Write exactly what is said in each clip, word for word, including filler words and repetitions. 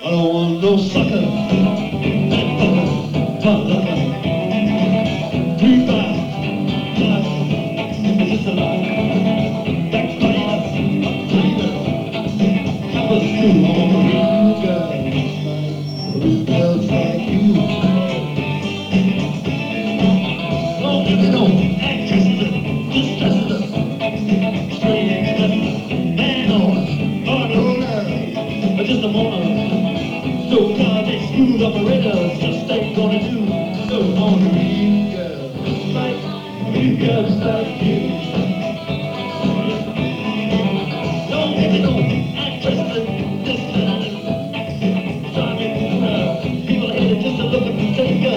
I don't want no sucker, backfucker, motherfucker. Three five, five, is this a lie? Backbiter, uptighter, have a screw on the real girls, real girls like you. Don't give me no actresses and distresses, straight extresses, man on us, hard rollers, or just a motor. So far they screwed operators just ain't gonna do. So on the real girls like, real girls like you. Don't give me no actresses and distresses, starving uh, people hated just to look at the taker.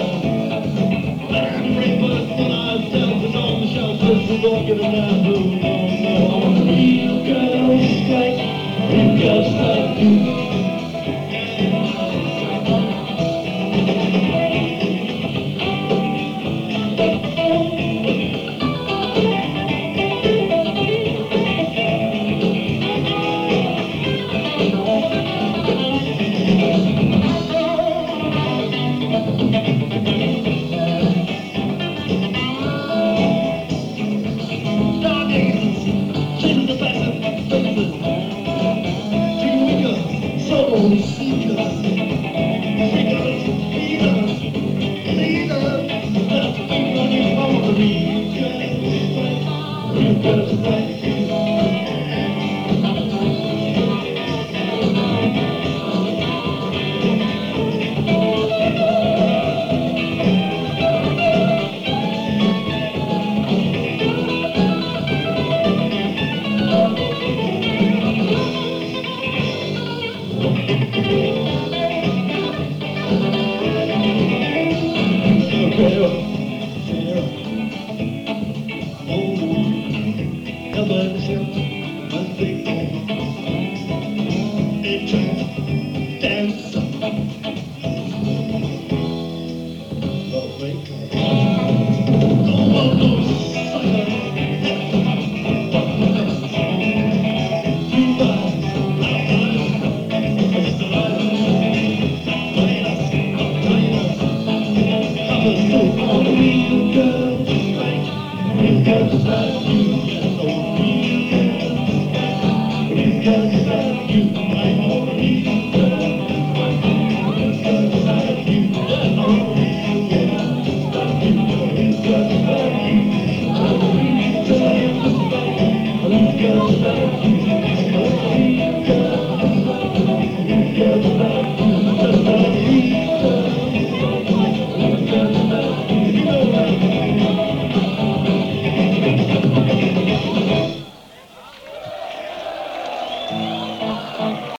We're gonna give it down, no, no, no. I want real girls like, real girls like you. Seekers, seekers, leaders, leaders, that's people you want to read. Real girls like you. Thank you.